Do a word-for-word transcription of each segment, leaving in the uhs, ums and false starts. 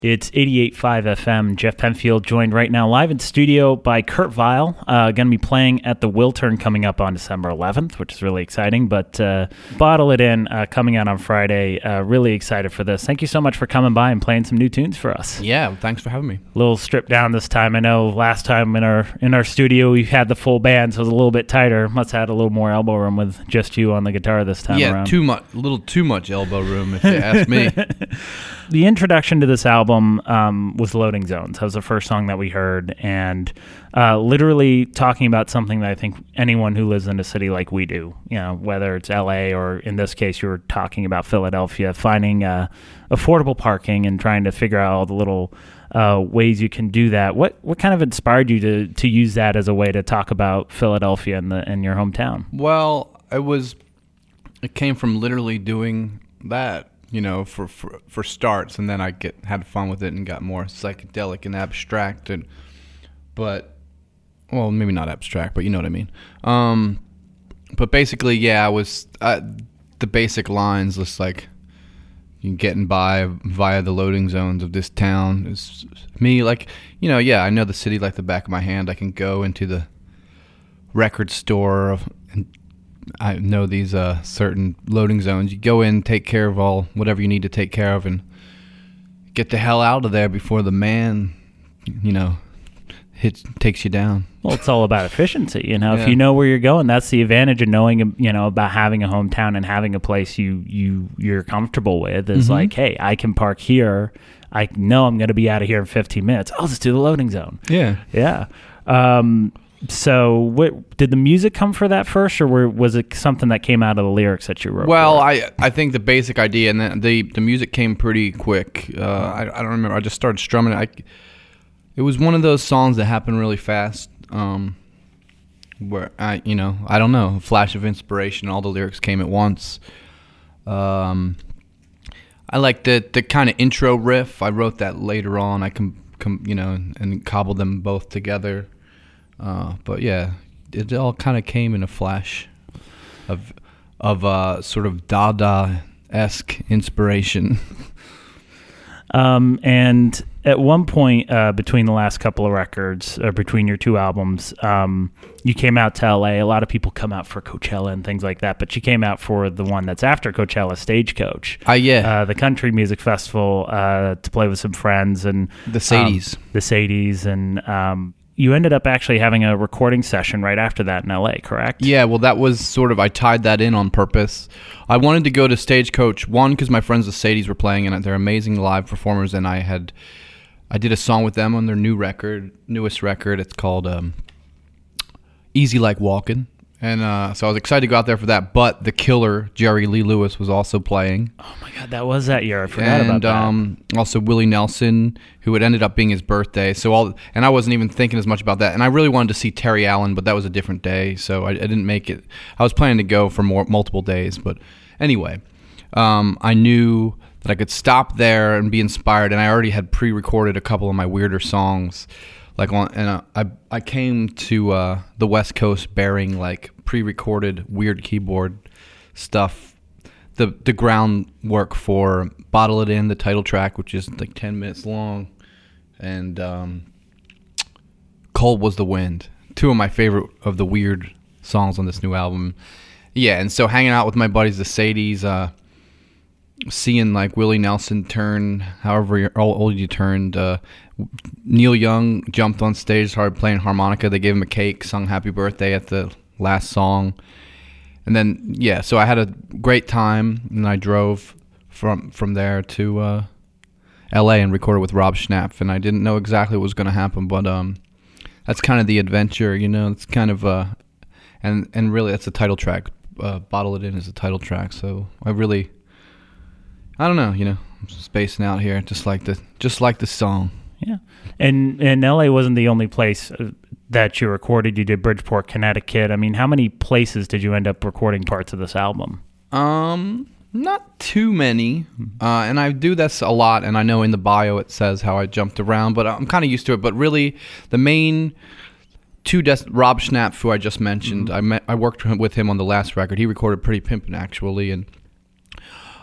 It's eighty-eight point five F M. Jeff Penfield joined right now live in studio by Kurt Vile. Uh, going to be playing at the Wiltern coming up on December eleventh, which is really exciting. But uh, Bottle It In uh, coming out on Friday. Uh, really excited for this. Thank you so much for coming by and playing some new tunes for us. Yeah, thanks for having me. A little stripped down this time. I know last time in our in our studio we had the full band, so it was a little bit tighter. Must have had a little more elbow room with just you on the guitar this time yeah, around. Yeah, too much, a little too much elbow room if you ask me. The introduction to this album um, was Loading Zones. That was the first song that we heard, and uh, literally talking about something that I think anyone who lives in a city like we do, you know, whether it's L A or in this case you were talking about Philadelphia, finding uh, affordable parking and trying to figure out all the little uh, ways you can do that. What what kind of inspired you to to use that as a way to talk about Philadelphia and the and your hometown? Well, it was it came from literally doing that. You know, for, for for starts, and then I get had fun with it and got more psychedelic and abstract, and but well, maybe not abstract, but you know what I mean. Um, but basically, yeah, I was uh, the basic lines, just like you getting by via the loading zones of this town. Is me, like you know, yeah, I know the city like the back of my hand. I can go into the record store and I know these uh, certain loading zones. You go in, take care of all whatever you need to take care of, and get the hell out of there before the man, you know, hits takes you down. Well, it's all about efficiency, you know. Yeah. If you know where you're going, that's the advantage of knowing, you know, about having a hometown and having a place you you you're comfortable with. Is Mm-hmm. like, hey, I can park here. I know I'm going to be out of here in fifteen minutes. I'll just do the loading zone. Yeah, yeah. Um, So, what, did the music come for that first, or were, was it something that came out of the lyrics that you wrote? Well, for I I think the basic idea, and then the the music came pretty quick. Uh, I I don't remember. I just started strumming it. I, it was one of those songs that happened really fast. Um, where I you know I don't know, a flash of inspiration. All the lyrics came at once. Um, I like the the kind of intro riff. I wrote that later on. I can com, you know and cobbled them both together. Uh, but yeah, it all kind of came in a flash of of uh, sort of Dada-esque inspiration. Um, and at one point uh, between the last couple of records, or between your two albums, um, you came out to L A. A lot of people come out for Coachella and things like that, but you came out for the one that's after Coachella, Stagecoach. Uh, yeah. Uh, the country music festival uh, to play with some friends. And The Sadies. Um, the Sadies. And um, you ended up actually having a recording session right after that in L A, correct? Yeah, well, that was sort of, I tied that in on purpose. I wanted to go to Stagecoach, one, because my friends the Sadies were playing, and they're amazing live performers, and I had, I did a song with them on their new record, newest record. It's called um, Easy Like Walkin'. And uh, so I was excited to go out there for that, but the killer, Jerry Lee Lewis, was also playing. Oh my God, that was that year. I forgot and, about that. Um, also Willie Nelson, who it ended up being his birthday. So all, and I wasn't even thinking as much about that. And I really wanted to see Terry Allen, but that was a different day, so I, I didn't make it. I was planning to go for more multiple days, but anyway, um, I knew that I could stop there and be inspired, and I already had pre-recorded a couple of my weirder songs. Like on, and uh, I I came to uh, the West Coast bearing like pre-recorded weird keyboard stuff, the the groundwork for "Bottle It In," the title track, which is like ten minutes long, and um, "Cold Was the Wind," two of my favorite of the weird songs on this new album. Yeah, and so hanging out with my buddies, the Sadies, uh, seeing like Willie Nelson turn, however old you turned. Uh, Neil Young jumped on stage, started playing harmonica. They gave him a cake, sung "Happy Birthday" at the last song, and then yeah. So I had a great time, and I drove from from there to uh, L A and recorded with Rob Schnapf. And I didn't know exactly what was going to happen, but um, that's kind of the adventure, you know. It's kind of uh, and and really that's the title track. Uh, "Bottle It In" is the title track. So I really, I don't know, you know, I'm spacing out here, just like the just like the song. Yeah, and and L A wasn't the only place that you recorded. You did Bridgeport, Connecticut. I mean, how many places did you end up recording parts of this album? Um, not too many, uh, and I do this a lot. And I know in the bio it says how I jumped around, but I'm kind of used to it. But really, the main two des- Rob Schnapf, who I just mentioned, mm-hmm. I met, I worked with him on the last record. He recorded "Pretty Pimpin'" actually, and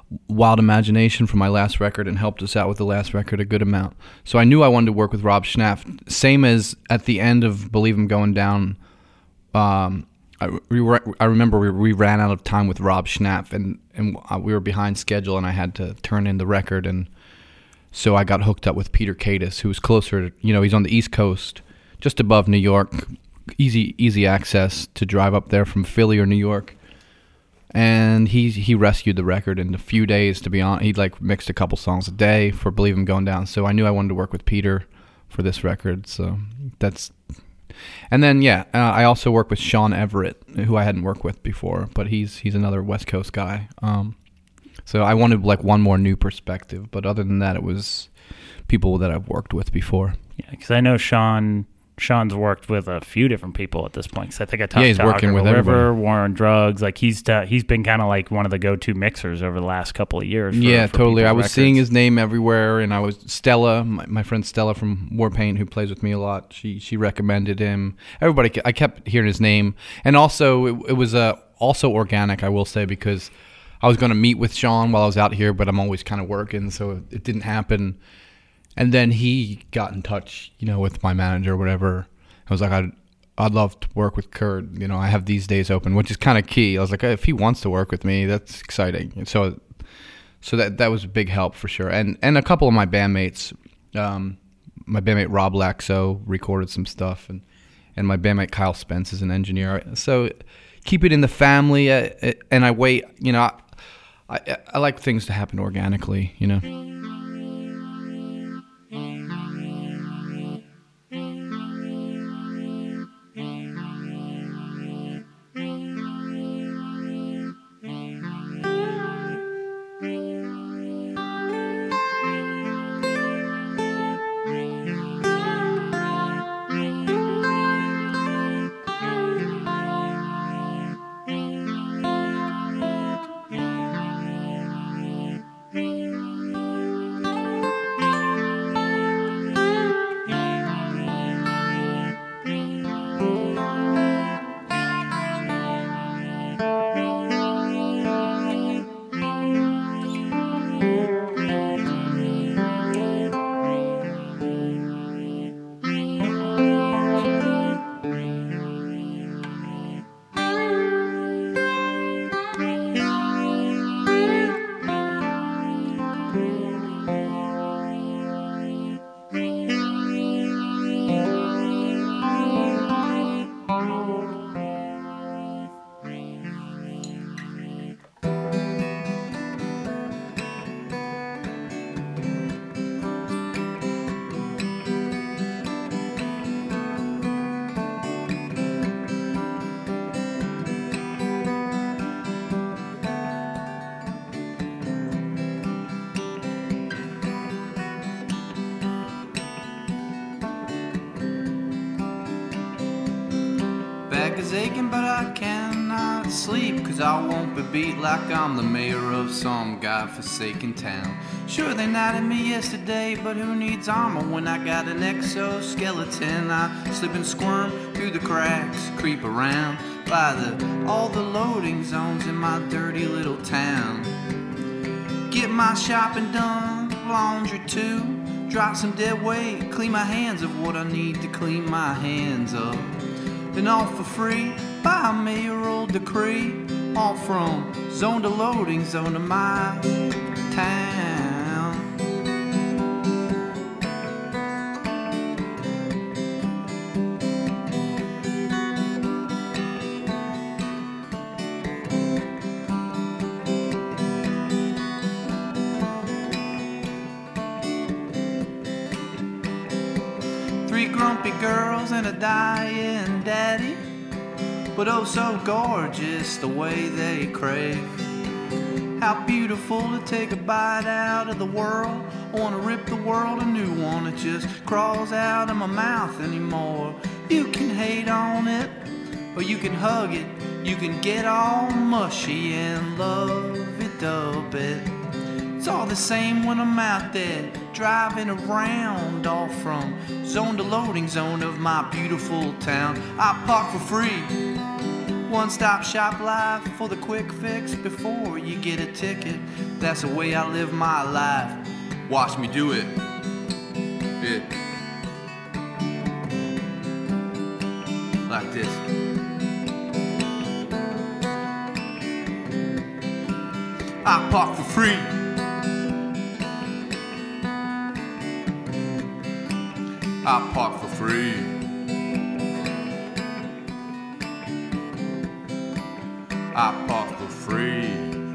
Wild Imagination for my last record and helped us out with the last record a good amount. So I knew I wanted to work with Rob Schnapf. Same as at the end of Believe I'm Going Down, um, I, we were, I remember we, we ran out of time with Rob Schnapf, and, and we were behind schedule, and I had to turn in the record, and so I got hooked up with Peter Cadis, who was closer to, you know, he's on the East Coast, just above New York, easy easy access to drive up there from Philly or New York. And he he rescued the record in a few days, to be honest. He like mixed a couple songs a day for Believe I'm Going Down. So I knew I wanted to work with Peter for this record. So that's... And then, yeah, uh, I also work with Sean Everett, who I hadn't worked with before, but he's he's another West Coast guy. Um, so I wanted like one more new perspective. But other than that, it was people that I've worked with before. Yeah, because I know Sean... Sean's worked with a few different people at this point. Because I think I talked yeah, he's to working with River, everybody. War on Drugs. Like he's t- he's been kind of like one of the go-to mixers over the last couple of years. For, yeah, for totally. I was records. seeing his name everywhere, and I was Stella, my, my friend Stella from Warpaint, who plays with me a lot. She she recommended him. Everybody, I kept hearing his name, and also it, it was uh, also organic, I will say, because I was going to meet with Sean while I was out here, but I'm always kind of working, so it didn't happen. And then he got in touch, you know, with my manager or whatever. I was like, I'd, I'd love to work with Kurt. You know, I have these days open, which is kind of key. I was like, if he wants to work with me, that's exciting. And so, so that that was a big help for sure. And and a couple of my bandmates, um, my bandmate Rob Laxo recorded some stuff, and and my bandmate Kyle Spence is an engineer. So keep it in the family, uh, and I wait. You know, I, I I like things to happen organically. You know. Back is aching, but I cannot sleep, 'cause I won't be beat like I'm the mayor of some godforsaken town. Sure, they knighted me yesterday, but who needs armor when I got an exoskeleton? I slip and squirm through the cracks, creep around by the all the loading zones in my dirty little town. Get my shopping done, laundry too, drop some dead weight, clean my hands of what I need to clean my hands of. Then all for free by a mayoral decree, all from zone to loading zone to my town. Three grumpy girls and a dying daddy, but oh so gorgeous the way they crave. How beautiful to take a bite out of the world. I wanna rip the world a new one, it just crawls out of my mouth anymore. You can hate on it, or you can hug it. You can get all mushy and love it a bit. It's all the same when I'm out there driving around, all from zone to loading zone of my beautiful town. I park for free One-stop shop life for the quick fix before you get a ticket. That's the way I live my life. Watch me do it. Yeah. Like this. I park for free. I park for free. I park for free.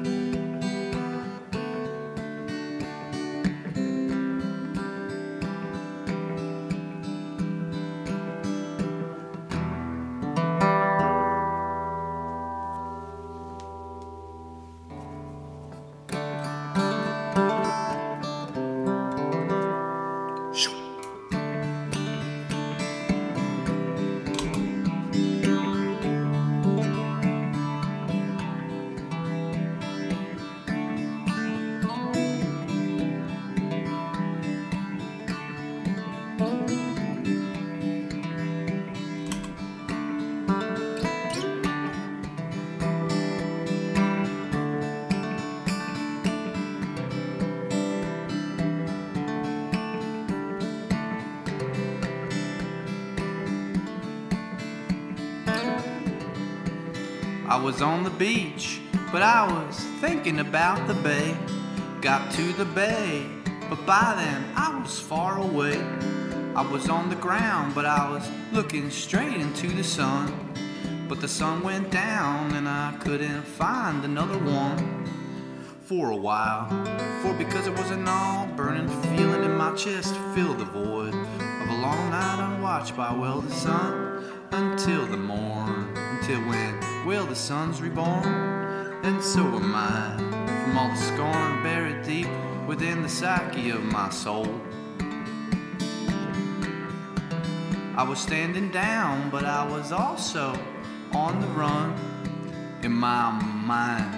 I was on the beach, but I was thinking about the bay. Got to the bay, but by then I was far away. I was on the ground, but I was looking straight into the sun. But the sun went down and I couldn't find another one for a while. For because it was an all burning feeling in my chest filled the void of a long night unwatched by, well, the sun until the morn. Until when, well, the sun's reborn, and so am I, from all the scorn buried deep within the psyche of my soul. I was standing down, but I was also on the run in my mind.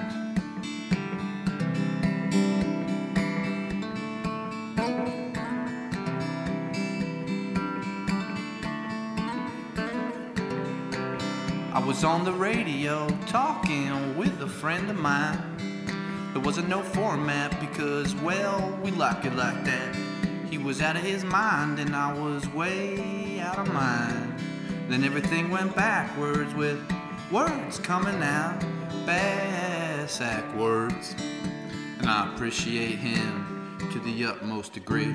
I was on the radio talking with a friend of mine. There wasn't no format because, well, we like it like that. He was out of his mind and I was way out of mine. Then everything went backwards with words coming out, bass-ack words. And I appreciate him to the utmost degree.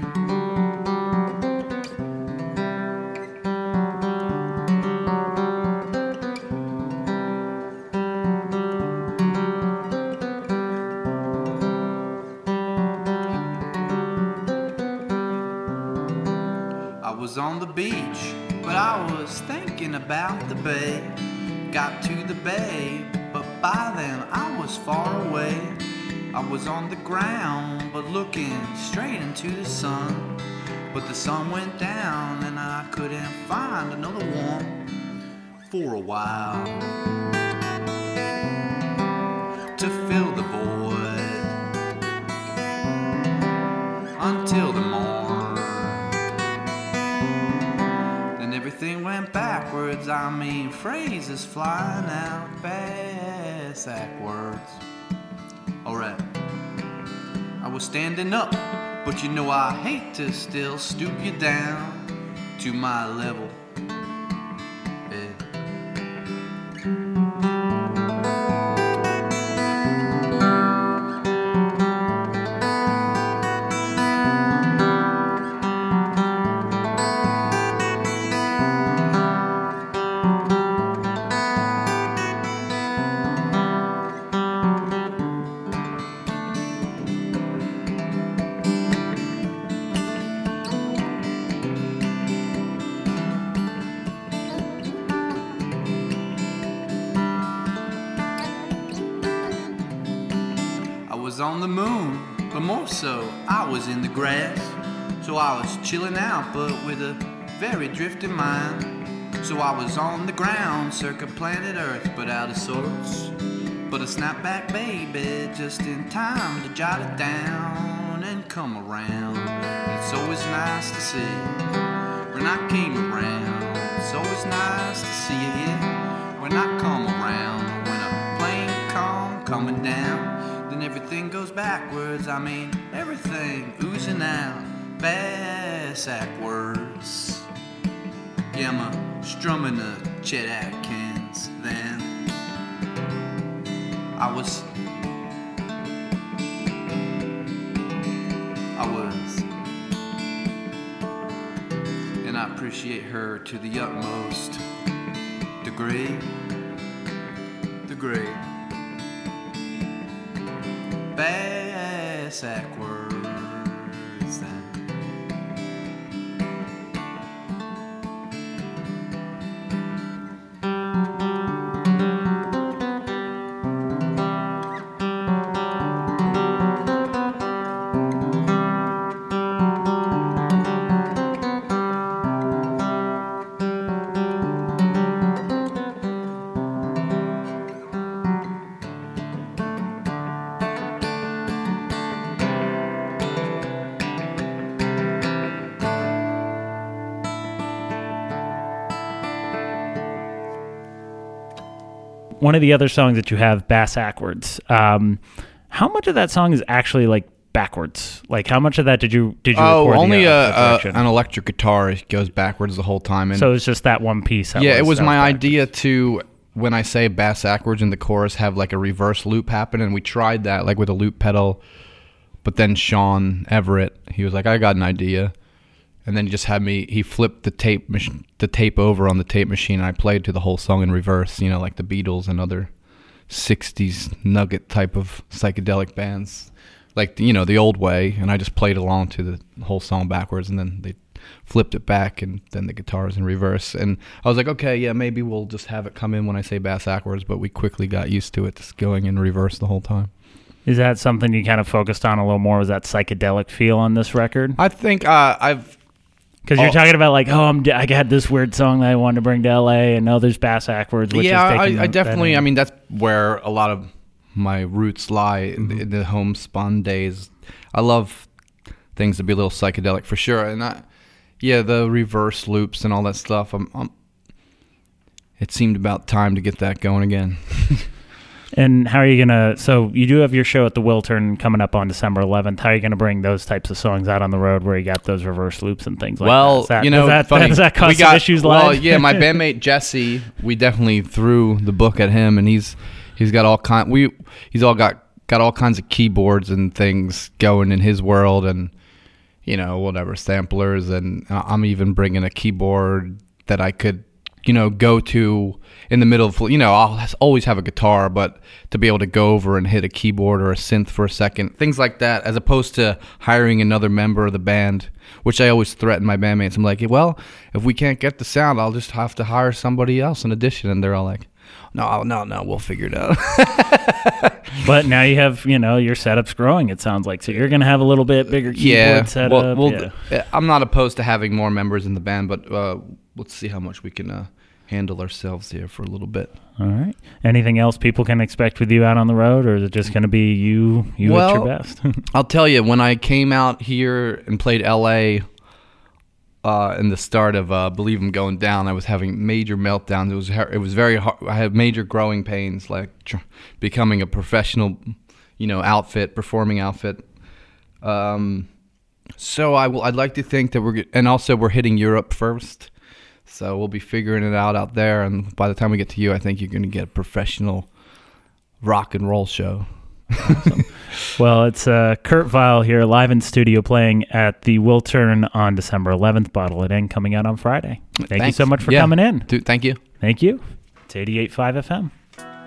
On the beach, but I was thinking about the bay. Got to the bay, but by then I was far away. I was on the ground, but looking straight into the sun. But the sun went down and I couldn't find another one for a while to fill the void until the morn. Everything went backwards, I mean phrases flying out, bass-ack words. Alright, I was standing up, but you know I hate to still stoop you down to my level. Yeah. On the moon, but more so, I was in the grass. So I was chilling out, but with a very drifting mind. So I was on the ground, circa planet Earth, but out of sorts. But a snapback baby, just in time to jot it down and come around. It's always nice to see when I came around. It's always nice to see you here when I come around. When a plane come coming down, then everything goes backwards. I mean, everything oozing out, bass-ackwards. Yeah, I'm a strumming a Chet Atkins then. I was I was and I appreciate her to the utmost degree degree bass-ackwards then. One of the other songs that you have, bass-ackwards. Um, how much of that song is actually like backwards? Like, how much of that did you did you Oh, record? only the, a, uh, a, an electric guitar goes backwards the whole time. And so it's just that one piece. That yeah, was, it was that my backwards. idea to, when I say bass-ackwards in the chorus, have like a reverse loop happen, and we tried that like with a loop pedal. But then Sean Everett, he was like, I got an idea. And then he just had me, he flipped the tape mach- the tape over on the tape machine, and I played to the whole song in reverse, you know, like the Beatles and other sixties nugget type of psychedelic bands. Like, you know, the old way. And I just played along to the whole song backwards, and then they flipped it back, and then the guitar is in reverse. And I was like, okay, yeah, maybe we'll just have it come in when I say bass-ackwards, but we quickly got used to it just going in reverse the whole time. Is that something you kind of focused on a little more? Was that psychedelic feel on this record? I think uh, I've... Because you're Oh. talking about like, oh, I'm, I got this weird song that I wanted to bring to L A, and now there's bass-ackwards, which yeah, is taking I, I that definitely, in. I mean, that's where a lot of my roots lie, in, the, in the homespun days. I love things to be a little psychedelic for sure. And I, yeah, the reverse loops and all that stuff, I'm, I'm, it seemed about time to get that going again. And how are you going to... So you do have your show at the Wiltern coming up on December eleventh. How are you going to bring those types of songs out on the road where you got those reverse loops and things like well, that? Is that? you know, does that, funny. does that cause we some got, issues well, live? yeah, my bandmate Jesse, we definitely threw the book at him, and he's he's got all kind. We he's all got got all kinds of keyboards and things going in his world, and you know, whatever samplers, and I'm even bringing a keyboard that I could, you know, go to in the middle of, you know, I'll always have a guitar, but to be able to go over and hit a keyboard or a synth for a second, things like that, as opposed to hiring another member of the band, which I always threaten my bandmates. I'm like, well, if we can't get the sound, I'll just have to hire somebody else in addition. And they're all like, no, no, no, we'll figure it out. But now you have, you know, your setup's growing, it sounds like. So you're going to have a little bit bigger keyboard yeah, setup. well, well, yeah. th- I'm not opposed to having more members in the band, but uh, let's see how much we can uh, handle ourselves here for a little bit. All right. Anything else people can expect with you out on the road, or is it just going to be you, you well, at your best? I'll tell you, when I came out here and played L A uh, in the start of uh, Believe I'm Going Down, I was having major meltdowns. It was it was very hard. I had major growing pains, like tr- becoming a professional, you know, outfit, performing outfit. Um, so I will. I'd like to think that we're, get- and also we're hitting Europe first. So we'll be figuring it out out there, and by the time we get to you, I think you're going to get a professional rock and roll show. Awesome. Well, it's uh, Kurt Vile here, live in studio, playing at the Wiltern on December eleventh. Bottle It In, coming out on Friday. Thank Thanks. you so much for Yeah. coming in. Dude, thank you. Thank you. It's eighty-eight point five F M.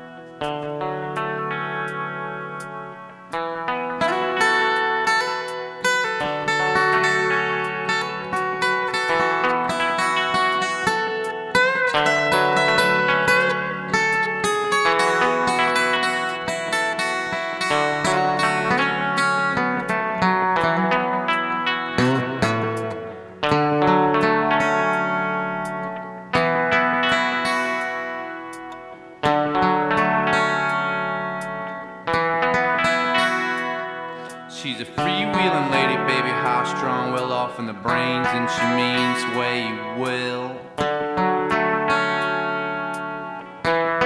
She's a freewheeling lady, baby, high strung, well off in the brains, and she means way well.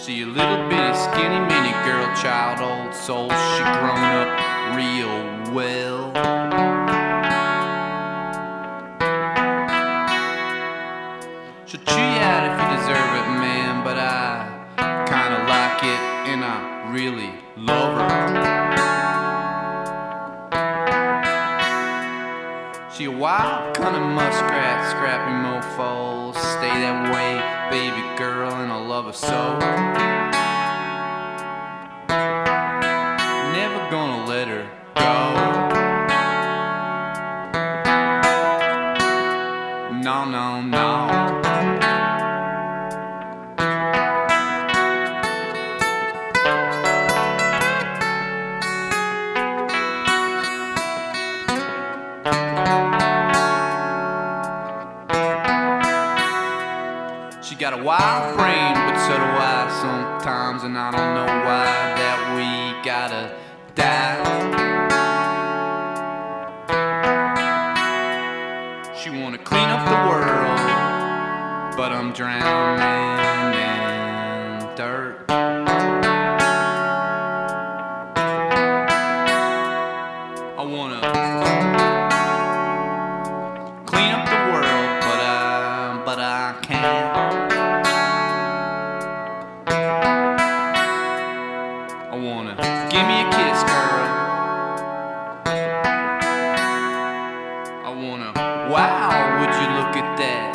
She a little bitty skinny mini girl child, old soul, she grown up real well. She'll chew you out if you deserve it, man, but I kinda like it and I really love her. She a wild kind of muskrat, scrappy mofo. Stay that way, baby girl, and I love her so. Never gonna let her go. No, no, no. Got a wild brain, but so do I sometimes, and I don't know why that we gotta die. She wanna clean up the world, but I'm drowning in dirt. I wanna clean up the world, but I, but I can't. Give me a kiss, girl. I wanna, wow, would you look at that?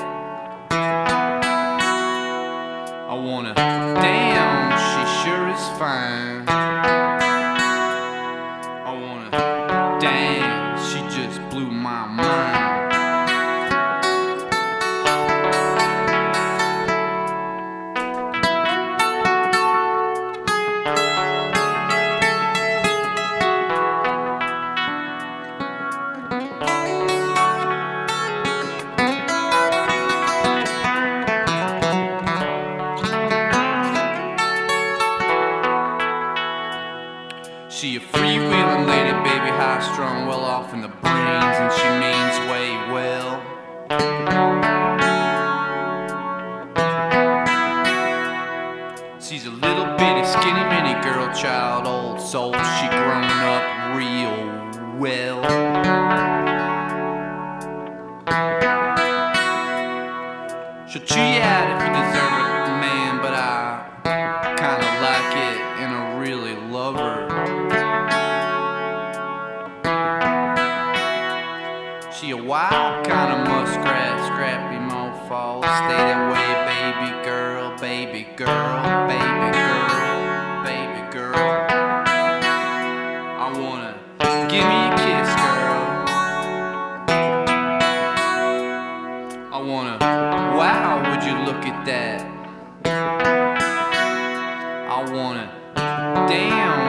I wanna, damn, she sure is fine. I wanna, damn, she just blew my mind. She a freewheeling lady, baby, high-strung, well off in the brains, and she means way well. She's a little bitty, skinny mini girl child, old soul, she grown up real well. She'll chew you out if you deserve it, man, but I kinda like it, and I really love her. She a wild kind of muskrat, scrappy mofo. Stay that way, baby girl, baby girl, baby girl, baby girl. I wanna give me a kiss, girl. I wanna, wow, would you look at that? I wanna, damn,